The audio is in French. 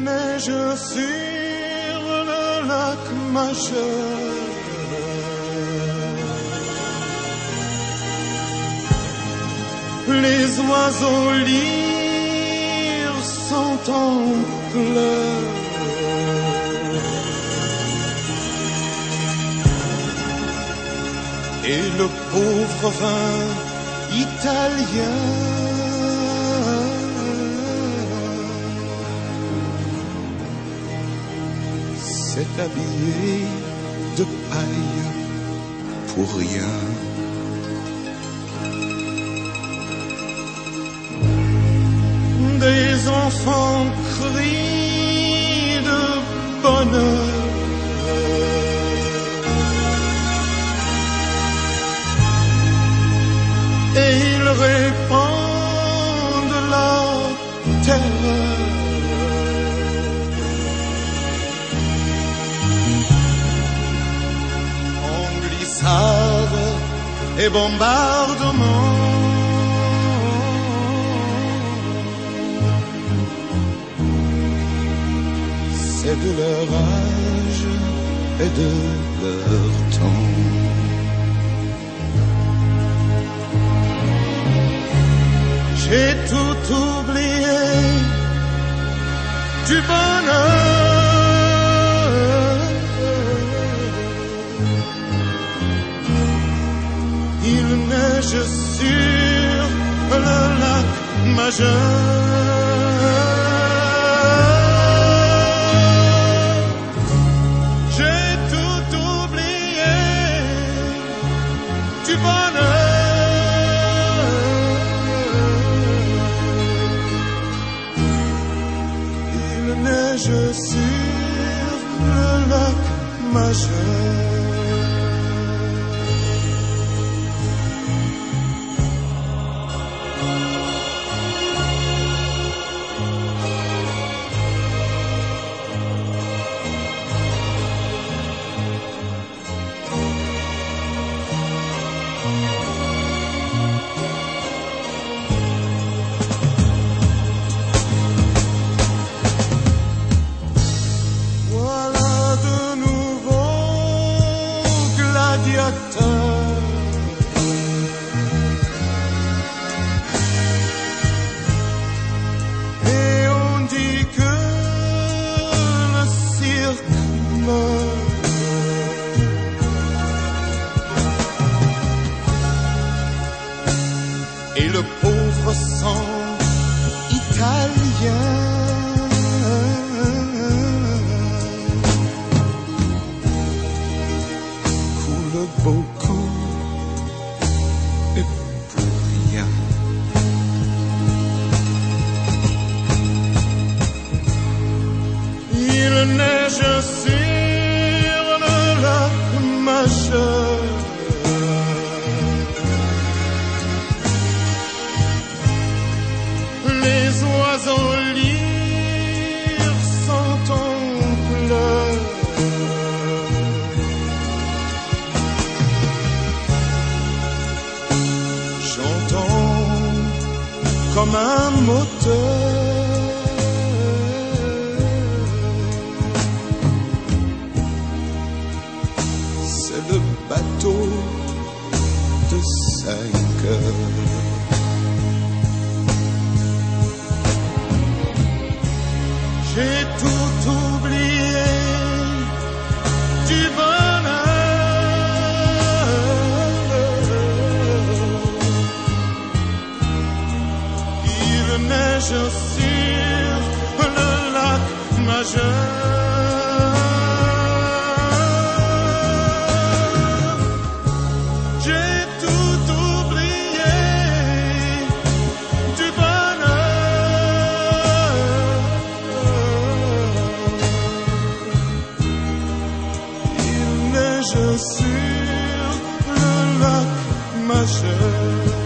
neige sur le lac majeur. Les oiseaux lyres sont en pleurs. Et le pauvre vin italien s'est habillé de paille pour rien. Des enfants crient de bonheur. Et ils répandent la terreur. En glissade et bombardement, c'est de leur âge et de leur temps. J'ai tout oublié du bonheur. Il neige sur le lac majeur. J'ai tout oublié du bonheur. Neige sur le lac majeur. Et on dit que le cirque meurt. Et le pauvre sang italien coule beaucoup. Et pour rien. Il neige sur le lac majeur. Les oiseaux lyres sont en pleurs. Comme un moteur, c'est le bateau de 5 heures. J'ai tout oublié du neige sur le lac majeur. J'ai tout oublié du bonheur. Il neige sur le lac majeur.